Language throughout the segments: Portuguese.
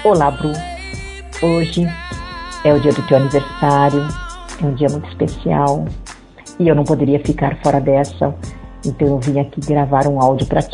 Olá, Bru. Hoje é o dia do teu aniversário, é um dia muito especial e eu não poderia ficar fora dessa, então eu vim aqui gravar um áudio para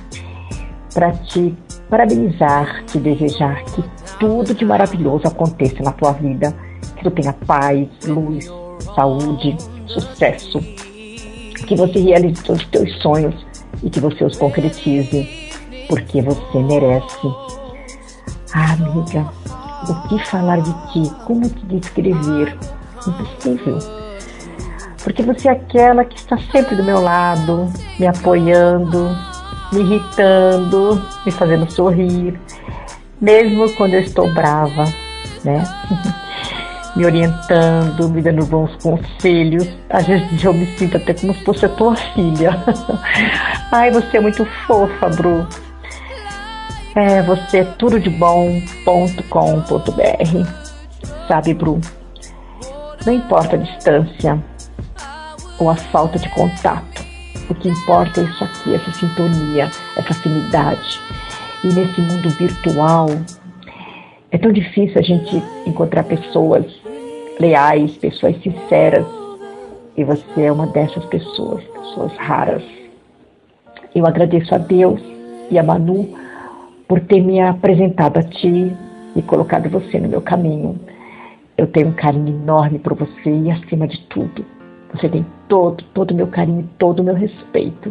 te parabenizar, te desejar que tudo de maravilhoso aconteça na tua vida, que tu tenha paz, luz, saúde, sucesso, que você realize todos os teus sonhos e que você os concretize, porque você merece. Amiga, o que falar de ti? Como te descrever? Impossível. Porque você é aquela que está sempre do meu lado, me apoiando, me irritando, me fazendo sorrir, mesmo quando eu estou brava, né? Me orientando, me dando bons conselhos. Às vezes eu me sinto até como se fosse a tua filha. Ai, você é muito fofa, Bru. Você é tudo de bom.com.br. Sabe, Bru, não importa a distância ou a falta de contato. O que importa é isso aqui, essa sintonia, essa afinidade. E nesse mundo virtual, é tão difícil a gente encontrar pessoas leais, pessoas sinceras. E você é uma dessas pessoas raras. Eu agradeço a Deus e a Manu por ter me apresentado a ti e colocado você no meu caminho. Eu tenho um carinho enorme por você e, acima de tudo, você tem todo o meu carinho, todo o meu respeito.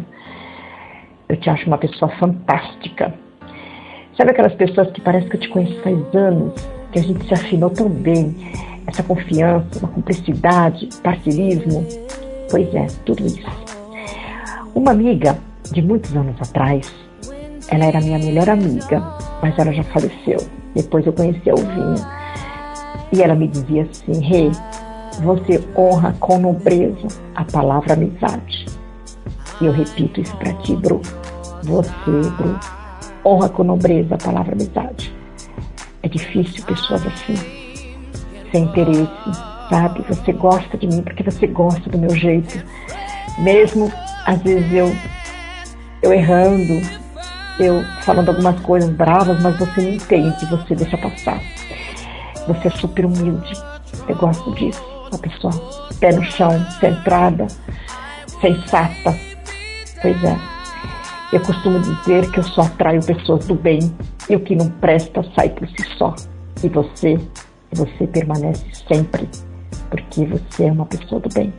Eu te acho uma pessoa fantástica. Sabe aquelas pessoas que parece que eu te conheço faz anos, que a gente se afinou tão bem, essa confiança, uma cumplicidade, parceirismo? Pois é, tudo isso. Uma amiga de muitos anos atrás, ela era minha melhor amiga, mas ela já faleceu. Depois eu conheci a Uvinha. E ela me dizia assim: Rê, você honra com nobreza a palavra amizade. E eu repito isso pra ti, Bru. Você, Bru, honra com nobreza a palavra amizade. É difícil pessoas assim, sem interesse, sabe? Você gosta de mim porque você gosta do meu jeito. Mesmo, às vezes, eu errando, eu falando algumas coisas bravas, mas você me entende, você deixa passar. Você é super humilde, eu gosto disso. Uma pessoa pé no chão, centrada, sensata. Pois é, eu costumo dizer que eu só atraio pessoas do bem e o que não presta sai por si só. E você permanece sempre, porque você é uma pessoa do bem.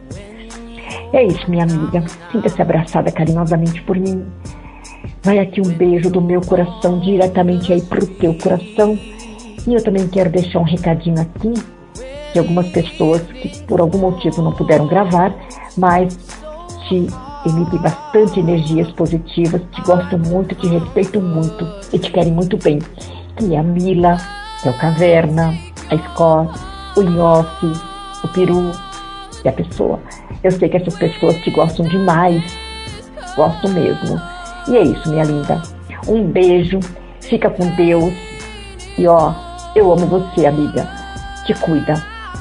É isso, minha amiga, sinta-se abraçada carinhosamente por mim. Vai aqui um beijo do meu coração diretamente aí pro teu coração. E eu também quero deixar um recadinho aqui de algumas pessoas que por algum motivo não puderam gravar, mas te emitem bastante energias positivas, te gostam muito, te respeitam muito e te querem muito bem. Que é a Mila, que é o Caverna, a Scott, o Nhoque, o Peru e a pessoa. Eu sei que essas pessoas te gostam demais, gostam mesmo. E é isso, minha linda. Um beijo, fica com Deus. E ó, eu amo você, amiga. Te cuida.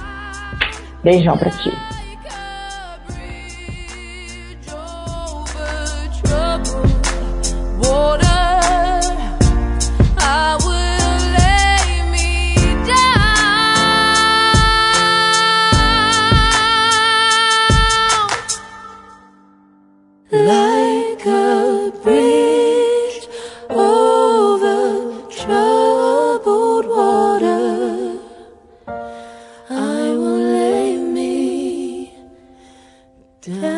Beijão pra ti. Like a bridge over troubled water, I will lay me down.